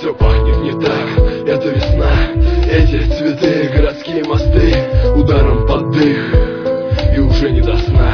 все пахнет не так. Это весна, эти цветы, городские мосты, ударом под дых, и уже не до сна.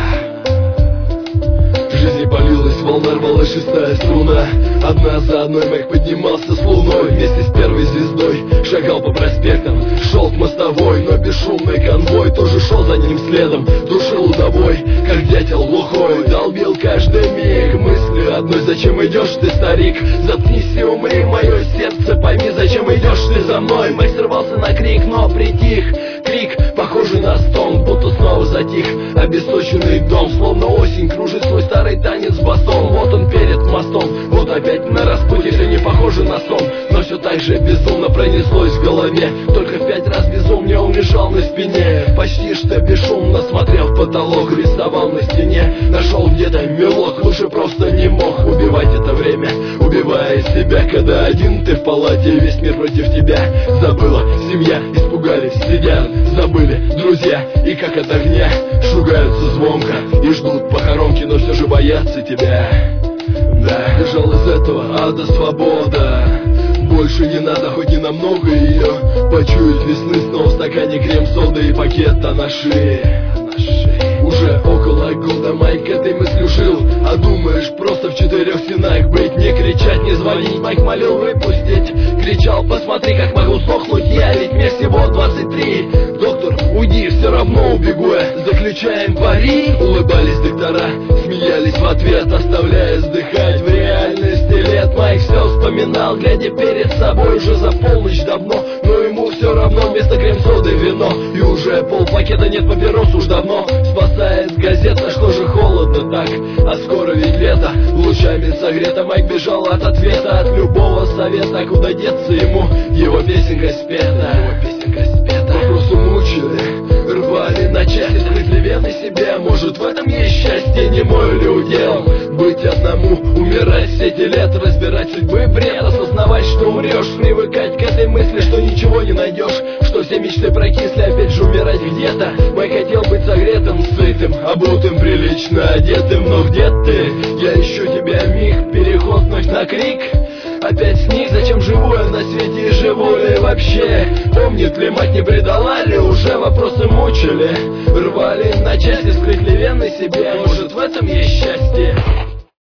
Жизнь полилась, волна рвалась, шестая струна. Одна за одной Майк поднимался с луной. Вместе с первой звездой шагал по проспектам, шел к мостовой, но бесшумный конвой тоже шел за ним следом. Душил удовой, как дятел глухой, долбил каждый миг мыслью одной: зачем идешь ты, старик? Заткнись и умри, мое сердце, пойми, зачем идешь ты за мной? Майк срывался на крик, но притих. Крик, похожий на стон, будто снова затих. Обесточенный дом, словно осень, кружит свой старый танец басом. Вот он перед мостом, вот опять на распутье. Все не похоже на сон, но все так же безумно пронеслось в голове. Только в 5 раз безумнее он лежал на спине. Почти что бесшумно смотрел в потолок, рисовал на стене. Нашел где-то мелок, лучше просто не мог убивать это время, убивая себя, когда один ты в палате, весь мир против тебя. Забыла семья, испугались, сидят, забыли друзья, и как от огня шугаются звонко и ждут похоронки, но все же боятся тебя. Да, бежал из этого ада свобода. Больше не надо, хоть не намного ее почуять весны. Снова в стакане крем-сода и пакета на шее. Уже около года Майк этой мыслью жил. А думаешь, просто в 4 стенах быть, не кричать, не звонить. Майк молил выпустить, кричал: посмотри, как могу сдохнуть я, ведь мне всего 23. Доктор, уйди, все равно убегу я, заключаем пари. Улыбались доктора, смеялись в ответ, оставляя сдыхать в реальности лет. Майк все вспоминал, глядя перед собой, уже за полночь давно, но ему все равно вместо крем-соды вино. И уже полпакета нет папирос уж давно. Спасает газета, что же холодно так, а скоро ведь лето. Лучами согрето Майк бежал от ответа, от любого совета, куда деться ему. Его песенка спета, вопросы мучили, рвали на части, скрыли вены себе. Может, в этом есть счастье, не мой ли удел быть одному, умирать все эти лет, разбирать судьбы бред, осознавать, что умрешь, привыкать к этой мысли, что ничего не найдешь, что все мечты прокисли, опять же умирать где-то. Майк хотел быть согретым, сытым, обутым, прилично одетым, но где ты? Я ищу тебя, миг, переход вновь на крик. Опять сник, зачем живу я на свете и живу ли вообще? Помнит ли мать, не предала ли, уже вопросы мучили, рвали на части, скрыть ли вены себе. Может, в этом есть счастье?